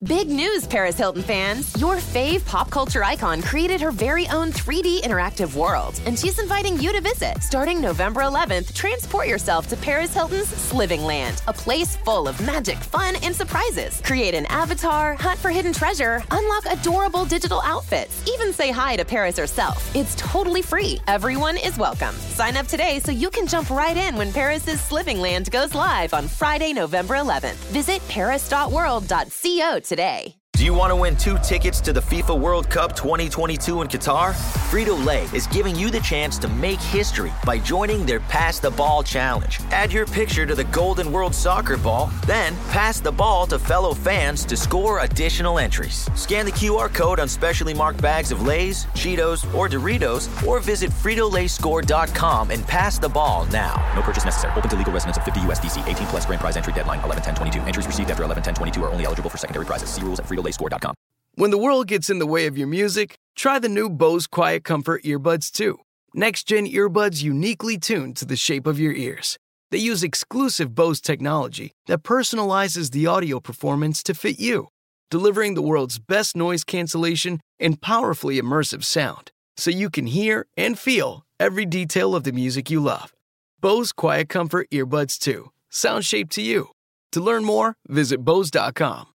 Big news, Paris Hilton fans! Your fave pop culture icon created her very own 3D interactive world, and she's inviting you to visit. Starting November 11th, transport yourself to Paris Hilton's Sliving Land, a place full of magic, fun, and surprises. Create an avatar, hunt for hidden treasure, unlock adorable digital outfits, even say hi to Paris herself. It's totally free. Everyone is welcome. Sign up today so you can jump right in when Paris's Sliving Land goes live on Friday, November 11th. Visit paris.world.co today. Do you want to win 2 tickets to the FIFA World Cup 2022 in Qatar? Frito-Lay is giving you the chance to make history by joining their Pass the Ball Challenge. Add your picture to the Golden World Soccer Ball, then pass the ball to fellow fans to score additional entries. Scan the QR code on specially marked bags of Lay's, Cheetos, or Doritos, or visit FritoLayScore.com and pass the ball now. No purchase necessary. Open to legal residents of 50 USDC. 18 plus grand prize entry deadline 11/10/22. Entries received after 11/10/22 are only eligible for secondary prizes. See rules at FritoLayScore.com. When the world gets in the way of your music, try the new Bose Quiet Comfort Earbuds 2. Next-gen earbuds uniquely tuned to the shape of your ears. They use exclusive Bose technology that personalizes the audio performance to fit you, delivering the world's best noise cancellation and powerfully immersive sound, so you can hear and feel every detail of the music you love. Bose Quiet Comfort Earbuds 2. Sound shaped to you. To learn more, visit Bose.com.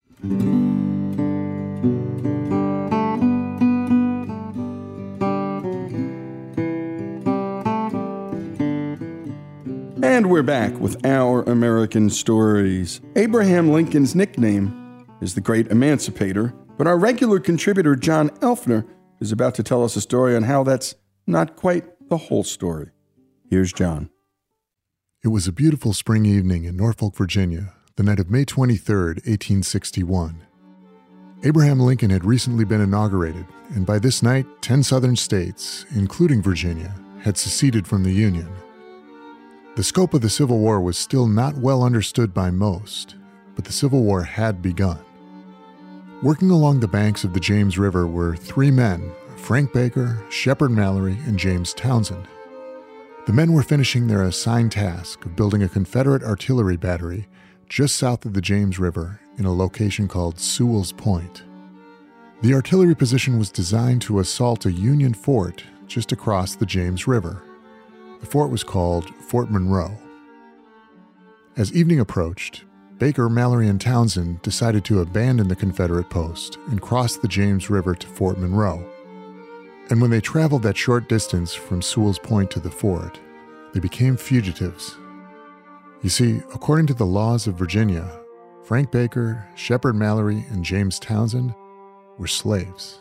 And we're back with Our American Stories. Abraham Lincoln's nickname is the Great Emancipator, but our regular contributor, John Elfner, is about to tell us a story on how that's not quite the whole story. Here's John. It was a beautiful spring evening in Norfolk, Virginia, the night of May 23, 1861. Abraham Lincoln had recently been inaugurated, and by this night, 10 southern states, including Virginia, had seceded from the Union. The scope of the Civil War was still not well understood by most, but the Civil War had begun. Working along the banks of the James River were 3 men, Frank Baker, Shepard Mallory, and James Townsend. The men were finishing their assigned task of building a Confederate artillery battery just south of the James River in a location called Sewell's Point. The artillery position was designed to assault a Union fort just across the James River. The fort was called Fort Monroe. As evening approached, Baker, Mallory, and Townsend decided to abandon the Confederate post and cross the James River to Fort Monroe. And when they traveled that short distance from Sewell's Point to the fort, they became fugitives. You see, according to the laws of Virginia, Frank Baker, Shepard Mallory, and James Townsend were slaves.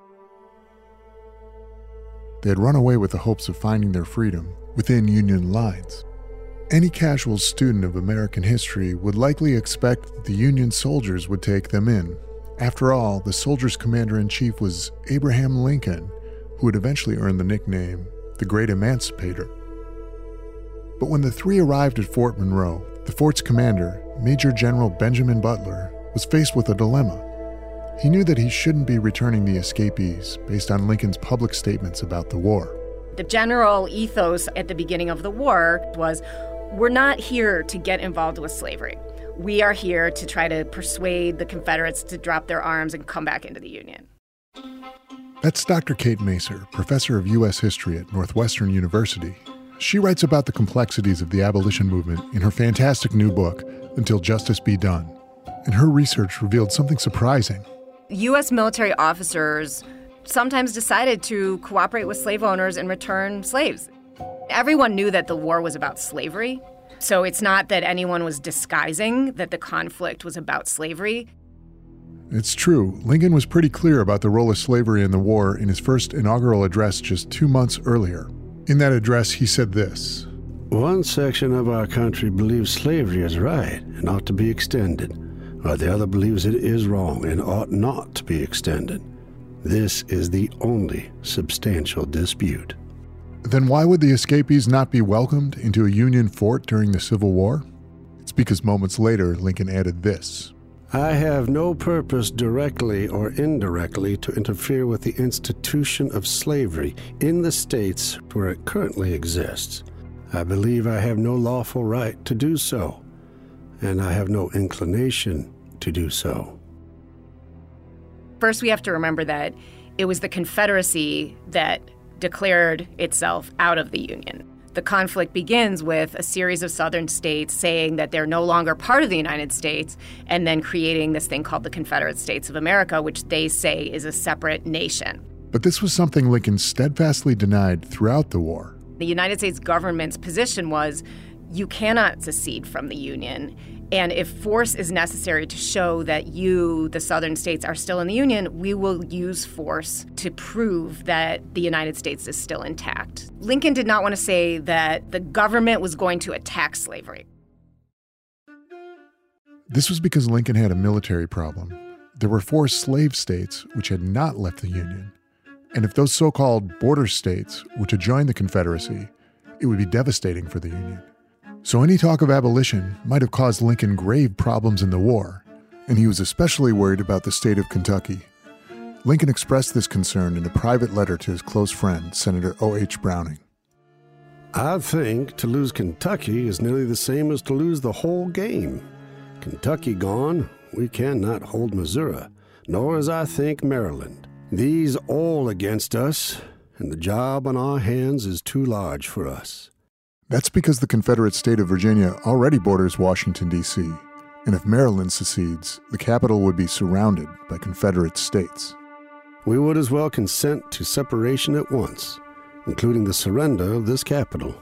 They had run away with the hopes of finding their freedom within Union lines. Any casual student of American history would likely expect that the Union soldiers would take them in. After all, the soldiers' commander-in-chief was Abraham Lincoln, who would eventually earn the nickname the Great Emancipator. But when the 3 arrived at Fort Monroe, the fort's commander, Major General Benjamin Butler, was faced with a dilemma. He knew that he shouldn't be returning the escapees based on Lincoln's public statements about the war. The general ethos at the beginning of the war was, we're not here to get involved with slavery. We are here to try to persuade the Confederates to drop their arms and come back into the Union. That's Dr. Kate Macer, professor of U.S. history at Northwestern University. She writes about the complexities of the abolition movement in her fantastic new book, Until Justice Be Done. And her research revealed something surprising. U.S. military officers sometimes decided to cooperate with slave owners and return slaves. Everyone knew that the war was about slavery, so it's not that anyone was disguising that the conflict was about slavery. It's true. Lincoln was pretty clear about the role of slavery in the war in his first inaugural address just 2 months earlier. In that address, he said this: "One section of our country believes slavery is right and ought to be extended, while the other believes it is wrong and ought not to be extended. This is the only substantial dispute." Then why would the escapees not be welcomed into a Union fort during the Civil War? It's because moments later, Lincoln added this: "I have no purpose directly or indirectly to interfere with the institution of slavery in the states where it currently exists. I believe I have no lawful right to do so, and I have no inclination to do so." First, we have to remember that it was the Confederacy that declared itself out of the Union. The conflict begins with a series of southern states saying that they're no longer part of the United States and then creating this thing called the Confederate States of America, which they say is a separate nation. But this was something Lincoln steadfastly denied throughout the war. The United States government's position was you cannot secede from the Union. And if force is necessary to show that you, the southern states, are still in the Union, we will use force to prove that the United States is still intact. Lincoln did not want to say that the government was going to attack slavery. This was because Lincoln had a military problem. There were 4 slave states which had not left the Union. And if those so-called border states were to join the Confederacy, it would be devastating for the Union. So any talk of abolition might have caused Lincoln grave problems in the war, and he was especially worried about the state of Kentucky. Lincoln expressed this concern in a private letter to his close friend, Senator O.H. Browning. I think to lose Kentucky is nearly the same as to lose the whole game. Kentucky gone, we cannot hold Missouri, nor, as I think, Maryland. These all against us, and the job on our hands is too large for us. That's because the Confederate state of Virginia already borders Washington, D.C., and if Maryland secedes, the capital would be surrounded by Confederate states. We would as well consent to separation at once, including the surrender of this capital.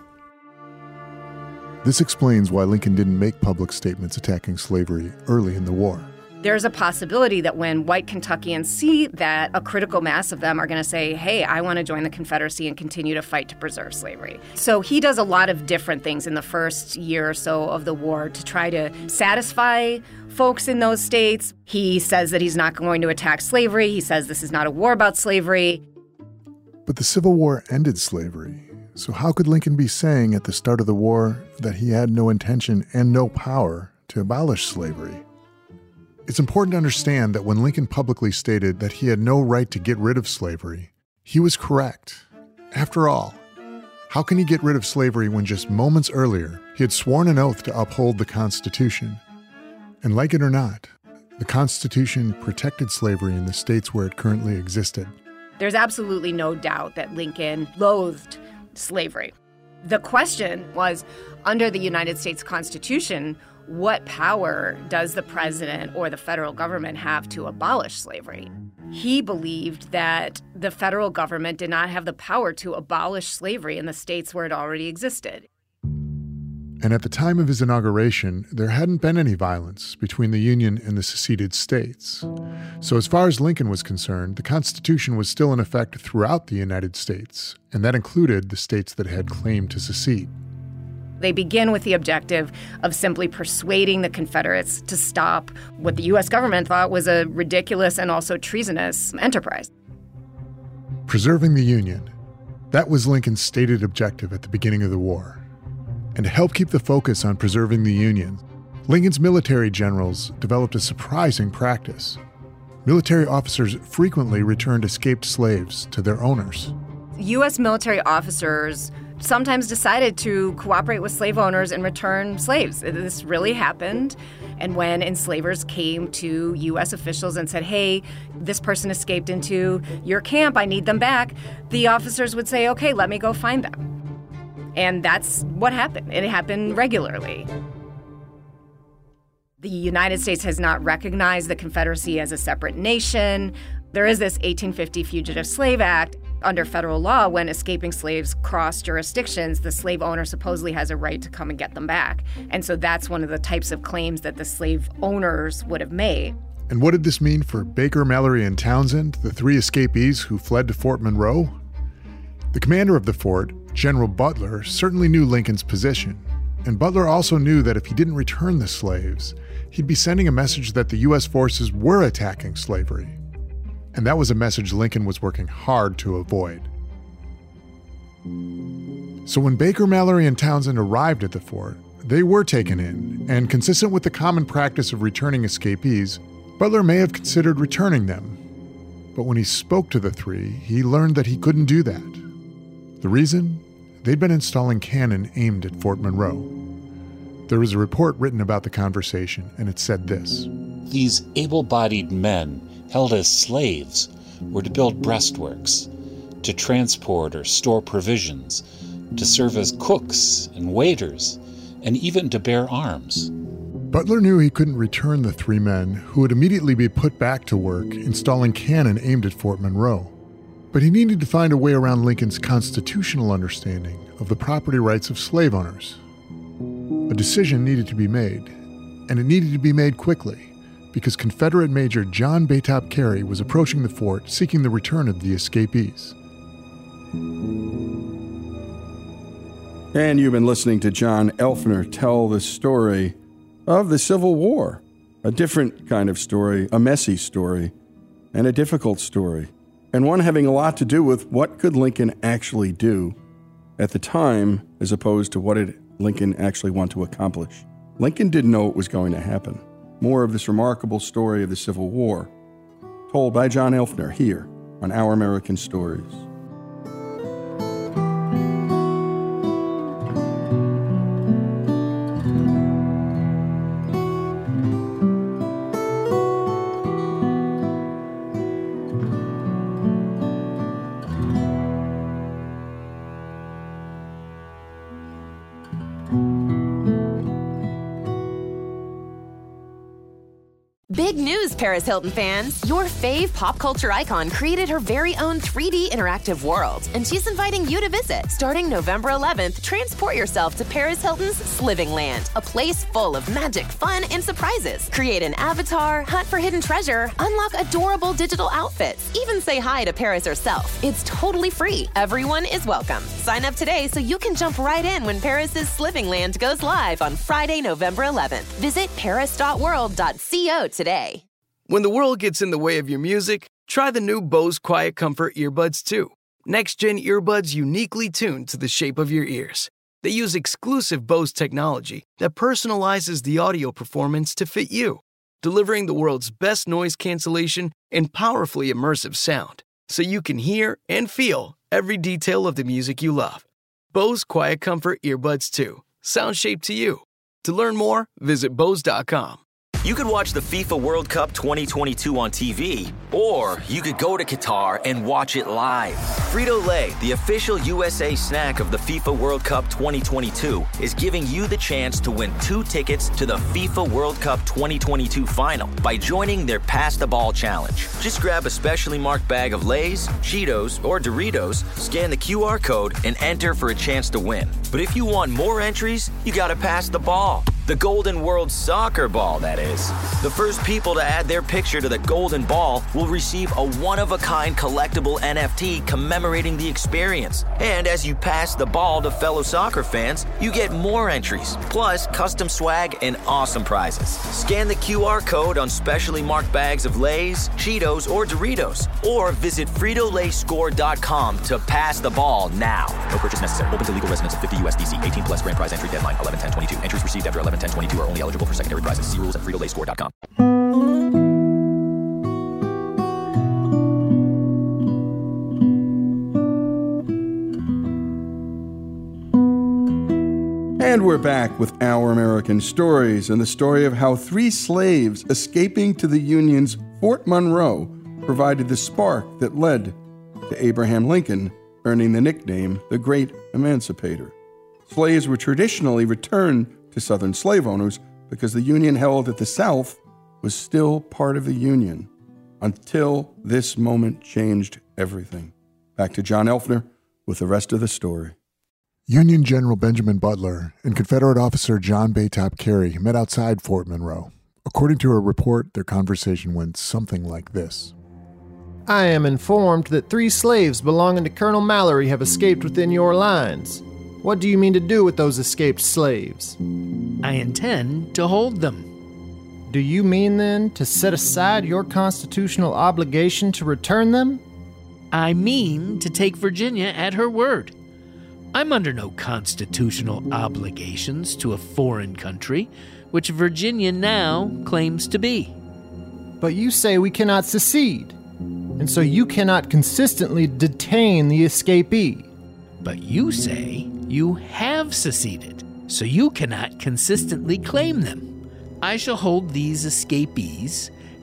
This explains why Lincoln didn't make public statements attacking slavery early in the war. There's a possibility that when white Kentuckians see that a critical mass of them are going to say, hey, I want to join the Confederacy and continue to fight to preserve slavery. So he does a lot of different things in the first year or so of the war to try to satisfy folks in those states. He says that he's not going to attack slavery. He says this is not a war about slavery. But the Civil War ended slavery. So how could Lincoln be saying at the start of the war that he had no intention and no power to abolish slavery? It's important to understand that when Lincoln publicly stated that he had no right to get rid of slavery, he was correct. After all, how can he get rid of slavery when just moments earlier he had sworn an oath to uphold the Constitution? And like it or not, the Constitution protected slavery in the states where it currently existed. There's absolutely no doubt that Lincoln loathed slavery. The question was, under the United States Constitution, what power does the president or the federal government have to abolish slavery? He believed that the federal government did not have the power to abolish slavery in the states where it already existed. And at the time of his inauguration, there hadn't been any violence between the Union and the seceded states. So as far as Lincoln was concerned, the Constitution was still in effect throughout the United States, and that included the states that had claimed to secede. They begin with the objective of simply persuading the Confederates to stop what the U.S. government thought was a ridiculous and also treasonous enterprise. Preserving the Union. That was Lincoln's stated objective at the beginning of the war. And to help keep the focus on preserving the Union, Lincoln's military generals developed a surprising practice. Military officers frequently returned escaped slaves to their owners. U.S. military officers sometimes decided to cooperate with slave owners and return slaves. This really happened. And when enslavers came to U.S. officials and said, hey, this person escaped into your camp, I need them back, the officers would say, okay, let me go find them. And that's what happened. It happened regularly. The United States has not recognized the Confederacy as a separate nation. There is this 1850 Fugitive Slave Act. Under federal law, when escaping slaves cross jurisdictions, the slave owner supposedly has a right to come and get them back. And so that's one of the types of claims that the slave owners would have made. And what did this mean for Baker, Mallory, and Townsend, the 3 escapees who fled to Fort Monroe? The commander of the fort, General Butler, certainly knew Lincoln's position. And Butler also knew that if he didn't return the slaves, he'd be sending a message that the U.S. forces were attacking slavery. And that was a message Lincoln was working hard to avoid. So when Baker, Mallory, and Townsend arrived at the fort, they were taken in, and consistent with the common practice of returning escapees, Butler may have considered returning them. But when he spoke to the 3, he learned that he couldn't do that. The reason? They'd been installing cannon aimed at Fort Monroe. There was a report written about the conversation, and it said this: These able-bodied men held as slaves, were to build breastworks, to transport or store provisions, to serve as cooks and waiters, and even to bear arms. Butler knew he couldn't return the 3 men, who would immediately be put back to work installing cannon aimed at Fort Monroe. But he needed to find a way around Lincoln's constitutional understanding of the property rights of slave owners. A decision needed to be made, and it needed to be made quickly, because Confederate Major John Baytop Carey was approaching the fort seeking the return of the escapees. And you've been listening to John Elfner tell the story of the Civil War. A different kind of story, a messy story, and a difficult story. And one having a lot to do with what could Lincoln actually do at the time as opposed to what did Lincoln actually want to accomplish. Lincoln didn't know what was going to happen. More of this remarkable story of the Civil War, told by John Elfner here on Our American Stories. Big news, Paris Hilton fans! Your fave pop culture icon created her very own 3D interactive world, and she's inviting you to visit. Starting November 11th, transport yourself to Paris Hilton's Sliving Land, a place full of magic, fun, and surprises. Create an avatar, hunt for hidden treasure, unlock adorable digital outfits, even say hi to Paris herself. It's totally free. Everyone is welcome. Sign up today so you can jump right in when Paris's Sliving Land goes live on Friday, November 11th. Visit paris.world.co today. When the world gets in the way of your music, try the new Bose Quiet Comfort earbuds 2. Next-gen earbuds uniquely tuned to the shape of your ears. They use exclusive Bose technology that personalizes the audio performance to fit you, delivering the world's best noise cancellation and powerfully immersive sound, so you can hear and feel every detail of the music you love. Bose Quiet Comfort earbuds 2. Sound shaped to you. To learn more, visit Bose.com. You could watch the FIFA World Cup 2022 on TV, or you could go to Qatar and watch it live. Frito-Lay, the official USA snack of the FIFA World Cup 2022, is giving you the chance to win 2 tickets to the FIFA World Cup 2022 final by joining their Pass the Ball challenge. Just grab a specially marked bag of Lay's, Cheetos, or Doritos, scan the QR code, and enter for a chance to win. But if you want more entries, you gotta pass the ball. The Golden World Soccer Ball, that is. The first people to add their picture to the Golden Ball will receive a one-of-a-kind collectible NFT commemorating the experience. And as you pass the ball to fellow soccer fans, you get more entries, plus custom swag and awesome prizes. Scan the QR code on specially marked bags of Lay's, Cheetos, or Doritos, or visit FritoLayScore.com to pass the ball now. No purchase necessary. Open to legal residents of 50 USDC. 18 plus grand prize entry deadline 11/10/22. Entries received after 11/10/22 are only eligible for secondary prizes. See rules at FritoLayScore.com. And we're back with Our American Stories and the story of how 3 slaves escaping to the Union's Fort Monroe provided the spark that led to Abraham Lincoln earning the nickname the Great Emancipator. Slaves were traditionally returned to Southern slave owners because the Union held that the South was still part of the Union until this moment changed everything. Back to John Elfner with the rest of the story. Union General Benjamin Butler and Confederate officer John Baytop Carey met outside Fort Monroe. According to a report, their conversation went something like this. I am informed that 3 slaves belonging to Colonel Mallory have escaped within your lines. What do you mean to do with those escaped slaves? I intend to hold them. Do you mean, then, to set aside your constitutional obligation to return them? I mean to take Virginia at her word. I'm under no constitutional obligations to a foreign country, which Virginia now claims to be. But you say we cannot secede, and so you cannot consistently detain the escapee. But you say you have seceded, so you cannot consistently claim them. I shall hold these escapees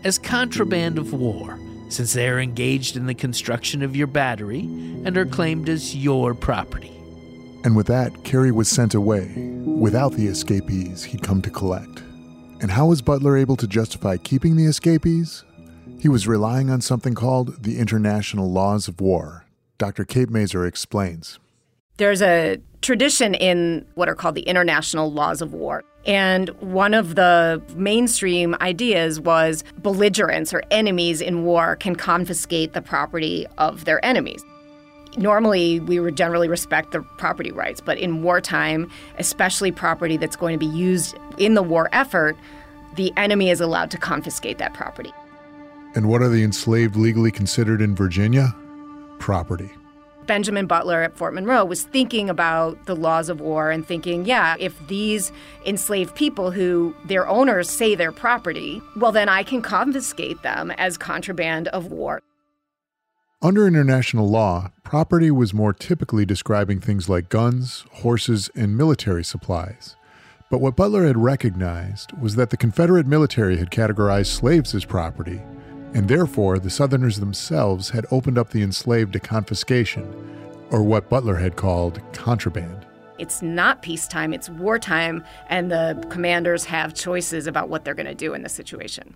as contraband of war, since they are engaged in the construction of your battery and are claimed as your property. And with that, Carey was sent away, without the escapees he'd come to collect. And how was Butler able to justify keeping the escapees? He was relying on something called the International Laws of War. Dr. Kate Mazur explains. There's a tradition in what are called the International Laws of War. And one of the mainstream ideas was belligerents or enemies in war can confiscate the property of their enemies. Normally, we would generally respect the property rights, but in wartime, especially property that's going to be used in the war effort, the enemy is allowed to confiscate that property. And what are the enslaved legally considered in Virginia? Property. Benjamin Butler at Fort Monroe was thinking about the laws of war and thinking, yeah, if these enslaved people who their owners say they're property, well, then I can confiscate them as contraband of war. Under international law, property was more typically describing things like guns, horses, and military supplies. But what Butler had recognized was that the Confederate military had categorized slaves as property, and therefore the Southerners themselves had opened up the enslaved to confiscation, or what Butler had called contraband. It's not peacetime, it's wartime, and the commanders have choices about what they're going to do in this situation.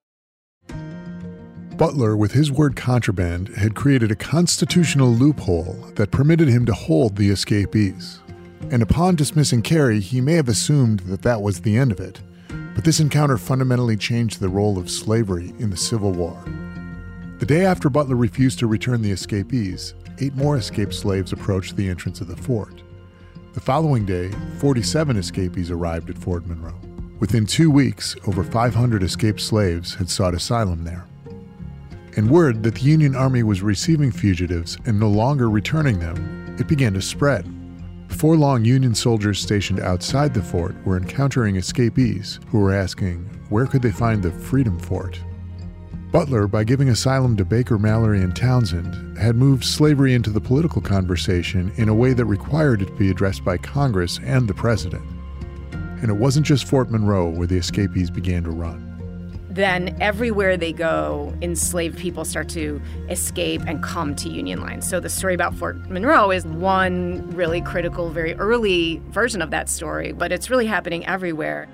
Butler, with his word contraband, had created a constitutional loophole that permitted him to hold the escapees. And upon dismissing Carey, he may have assumed that that was the end of it. But this encounter fundamentally changed the role of slavery in the Civil War. The day after Butler refused to return the escapees, 8 more escaped slaves approached the entrance of the fort. The following day, 47 escapees arrived at Fort Monroe. Within 2 weeks, over 500 escaped slaves had sought asylum there. And word that the Union Army was receiving fugitives and no longer returning them, it began to spread. Before long, Union soldiers stationed outside the fort were encountering escapees who were asking, where could they find the Freedom Fort? Butler, by giving asylum to Baker, Mallory, and Townsend, had moved slavery into the political conversation in a way that required it to be addressed by Congress and the president. And it wasn't just Fort Monroe where the escapees began to run. Then everywhere they go, enslaved people start to escape and come to Union lines. So the story about Fort Monroe is one really critical, very early version of that story, but it's really happening everywhere.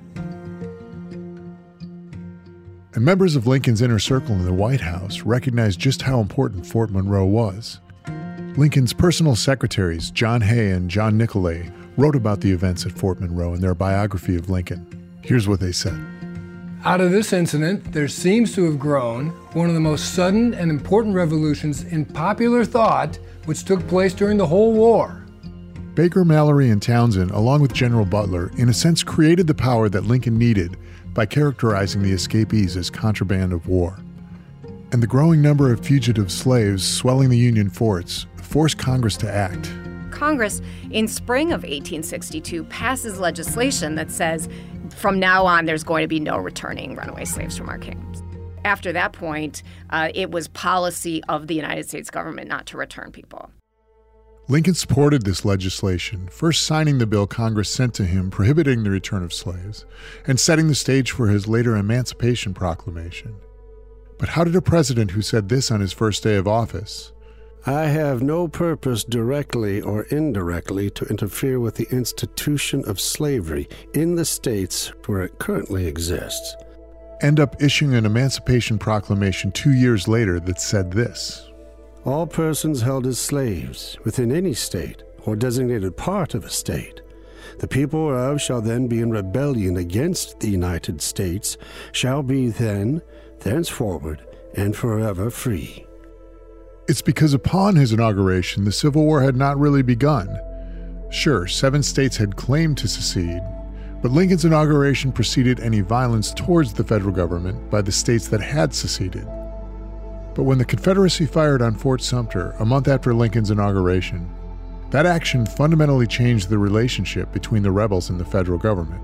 And members of Lincoln's inner circle in the White House recognized just how important Fort Monroe was. Lincoln's personal secretaries, John Hay and John Nicolay, wrote about the events at Fort Monroe in their biography of Lincoln. Here's what they said. Out of this incident, there seems to have grown one of the most sudden and important revolutions in popular thought which took place during the whole war. Baker, Mallory, and Townsend, along with General Butler, in a sense created the power that Lincoln needed by characterizing the escapees as contraband of war. And the growing number of fugitive slaves swelling the Union forts forced Congress to act. Congress, in spring of 1862, passes legislation that says, from now on, there's going to be no returning runaway slaves from our camps. After that point, it was policy of the United States government not to return people. Lincoln supported this legislation, first signing the bill Congress sent to him prohibiting the return of slaves, and setting the stage for his later Emancipation Proclamation. But how did a president who said this on his first day of office? I have no purpose directly or indirectly to interfere with the institution of slavery in the states where it currently exists. End up issuing an Emancipation Proclamation 2 years later that said this. All persons held as slaves within any state or designated part of a state, the people whereof shall then be in rebellion against the United States, shall be then, thenceforward, and forever free. It's because upon his inauguration, the Civil War had not really begun. Sure, 7 states had claimed to secede, but Lincoln's inauguration preceded any violence towards the federal government by the states that had seceded. But when the Confederacy fired on Fort Sumter a month after Lincoln's inauguration, that action fundamentally changed the relationship between the rebels and the federal government.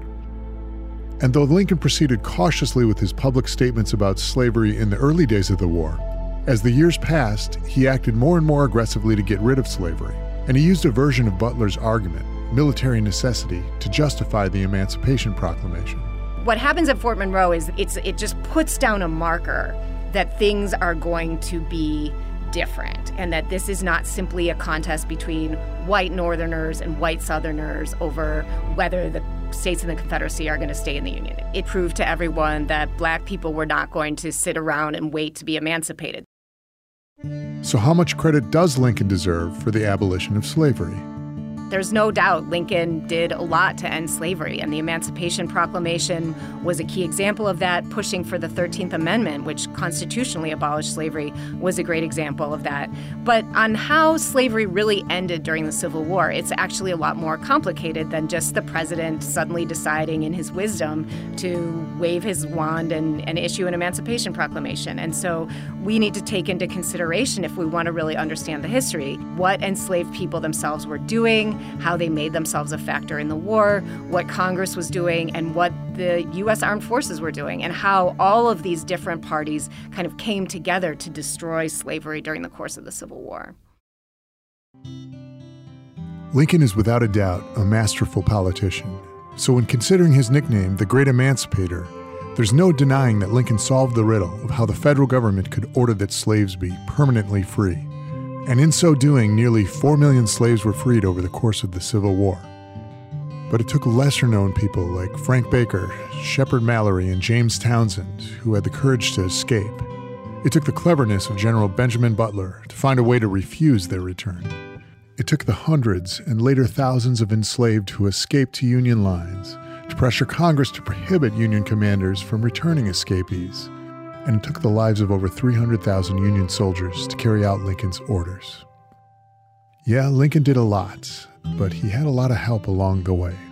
And though Lincoln proceeded cautiously with his public statements about slavery in the early days of the war, as the years passed, he acted more and more aggressively to get rid of slavery, and he used a version of Butler's argument, military necessity, to justify the Emancipation Proclamation. What happens at Fort Monroe is it just puts down a marker that things are going to be different, and that this is not simply a contest between white Northerners and white Southerners over whether the states in the Confederacy are going to stay in the Union. It proved to everyone that black people were not going to sit around and wait to be emancipated. So how much credit does Lincoln deserve for the abolition of slavery? There's no doubt Lincoln did a lot to end slavery, and the Emancipation Proclamation was a key example of that. Pushing for the 13th Amendment, which constitutionally abolished slavery, was a great example of that. But on how slavery really ended during the Civil War, it's actually a lot more complicated than just the president suddenly deciding in his wisdom to wave his wand and issue an Emancipation Proclamation. And so we need to take into consideration, if we want to really understand the history, what enslaved people themselves were doing, how they made themselves a factor in the war, what Congress was doing, and what the U.S. Armed Forces were doing, and how all of these different parties kind of came together to destroy slavery during the course of the Civil War. Lincoln is without a doubt a masterful politician. So when considering his nickname, the Great Emancipator, there's no denying that Lincoln solved the riddle of how the federal government could order that slaves be permanently free. And in so doing, nearly 4 million slaves were freed over the course of the Civil War. But it took lesser-known people like Frank Baker, Shepard Mallory, and James Townsend who had the courage to escape. It took the cleverness of General Benjamin Butler to find a way to refuse their return. It took the hundreds and later thousands of enslaved who escaped to Union lines to pressure Congress to prohibit Union commanders from returning escapees. And it took the lives of over 300,000 Union soldiers to carry out Lincoln's orders. Yeah, Lincoln did a lot, but he had a lot of help along the way.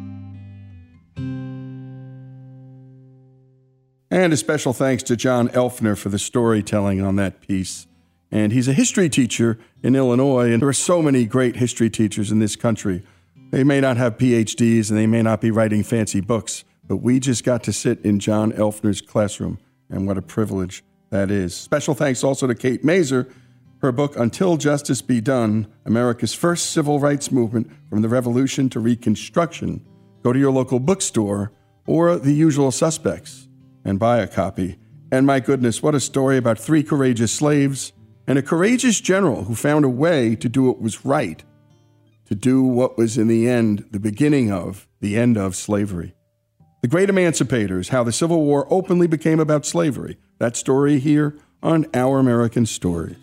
And a special thanks to John Elfner for the storytelling on that piece. And he's a history teacher in Illinois, and there are so many great history teachers in this country. They may not have PhDs and they may not be writing fancy books, but we just got to sit in John Elfner's classroom. And what a privilege that is. Special thanks also to Kate Mazer. Her book, Until Justice Be Done, America's First Civil Rights Movement from the Revolution to Reconstruction. Go to your local bookstore or The Usual Suspects and buy a copy. And my goodness, what a story about 3 courageous slaves and a courageous general who found a way to do what was right, to do what was in the end the beginning of the end of slavery. The Great Emancipators, how the Civil War openly became about slavery. That story here on Our American Stories.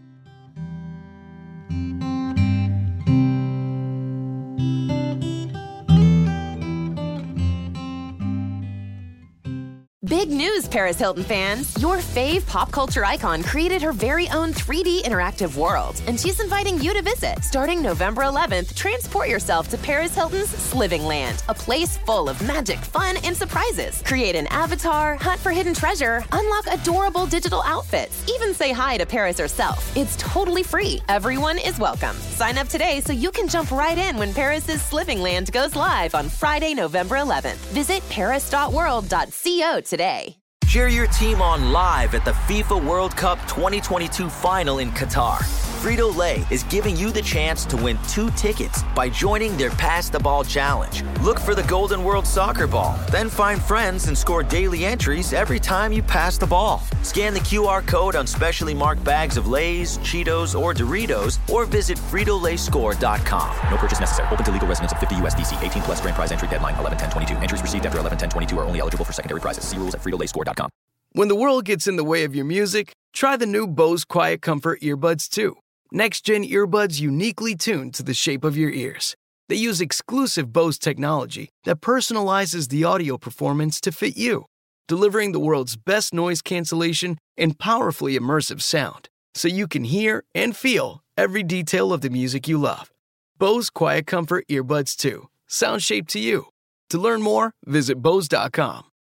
Big news, Paris Hilton fans! Your fave pop culture icon created her very own 3D interactive world, and she's inviting you to visit. Starting November 11th, transport yourself to Paris Hilton's Sliving Land, a place full of magic, fun, and surprises. Create an avatar, hunt for hidden treasure, unlock adorable digital outfits, even say hi to Paris herself. It's totally free. Everyone is welcome. Sign up today so you can jump right in when Paris's Sliving Land goes live on Friday, November 11th. Visit paris.world.co today. Cheer your team on live at the FIFA World Cup 2022 final in Qatar. Frito-Lay is giving you the chance to win 2 tickets by joining their Pass the Ball Challenge. Look for the Golden World Soccer Ball, then find friends and score daily entries every time you pass the ball. Scan the QR code on specially marked bags of Lay's, Cheetos, or Doritos, or visit FritoLayScore.com. No purchase necessary. Open to legal residents of 50 USDC. 18 plus grand prize entry deadline 11/10/22. Entries received after 11/10/22 are only eligible for secondary prizes. See rules at FritoLayScore.com. When the world gets in the way of your music, try the new Bose Quiet Comfort earbuds 2. Next-gen earbuds uniquely tuned to the shape of your ears. They use exclusive Bose technology that personalizes the audio performance to fit you, delivering the world's best noise cancellation and powerfully immersive sound, so you can hear and feel every detail of the music you love. Bose Quiet Comfort earbuds 2. Sound shaped to you. To learn more, visit Bose.com.